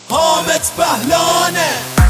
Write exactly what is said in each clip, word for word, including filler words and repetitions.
حامد بهلانه.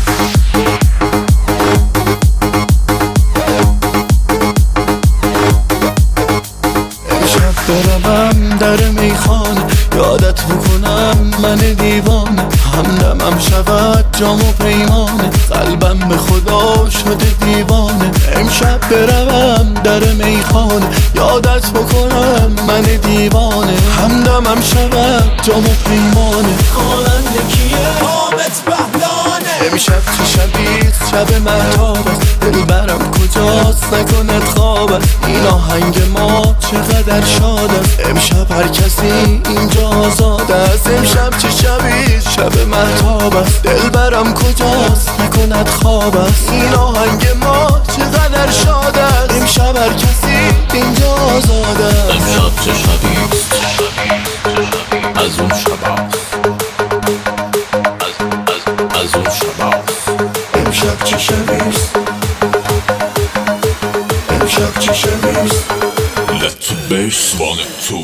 امشب بروم در میخانه، یادت بکنم من دیوانه. همدمم شود جام و پیمانه، قلبم به خدا شده دیوانه. امشب بروم در میخانه، یادت بکنم من دیوانه. همدمم شود جام و پیمانه. خواننده کیه؟ حامد بهلانه. امشب چه شبیست شب مهتاب است، دلبرم کجاست نکند خواب است. این آهنگ ما چقدر شاد است، امشب هر کسی اینجا آزاد است. امشب چه شبیست شب مهتاب است، دلبرم کجاست نکند خواب است. این آهنگ ما چقدر شاد است، امشب هر کسی اینجا آزاد است. امشب چه شبیست از اون شباست، از, از, از اون شباست. امشب چه شبیست، امشب چه شبیست. Let the bass one and two.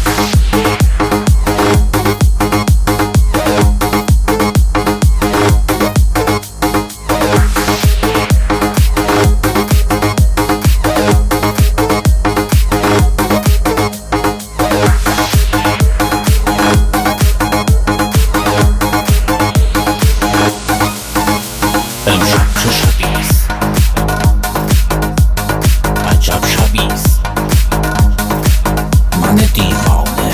امشب چه شبیست، عجب شبیست. من دیوانه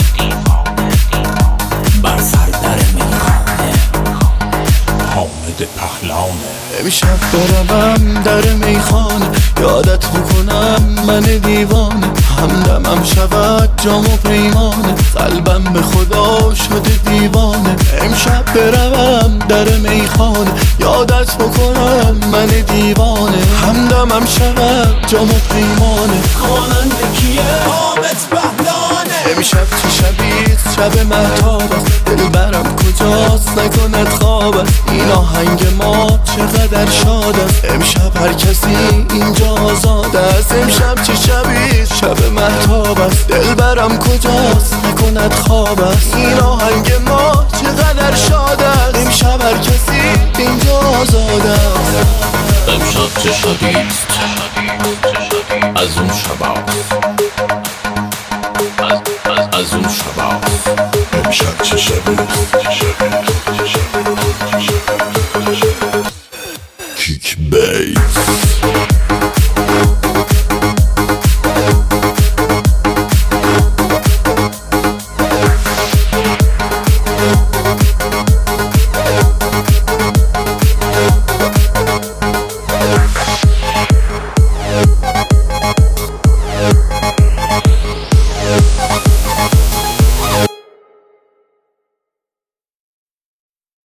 بر سر در میخانه، حامد پهلانه. امشب بروم در میخانه، یادت بکنم من دیوانه. همدمم شود جام و پیمانه، قلبم به خدا شده دیوانه. امشب بروم در میخانه، یادت بکنم من دیوانه. همدمم شود جام و پیمانه. خواننده کیه؟ حامد بهلانه. امشب چه شبیست شب مهتاب است، دلبرم کجاست نکند خواب است. این آهنگ ما چقدر شاد است، امشب هر کسی اینجا آزاد است. امشب چه شبیست شب مهتاب است، دلبرم کجاست نکند خواب است. این آهنگ ما چقدر شاد است، امشب هر کسی اینجا آزاد است. امشب چه شبیست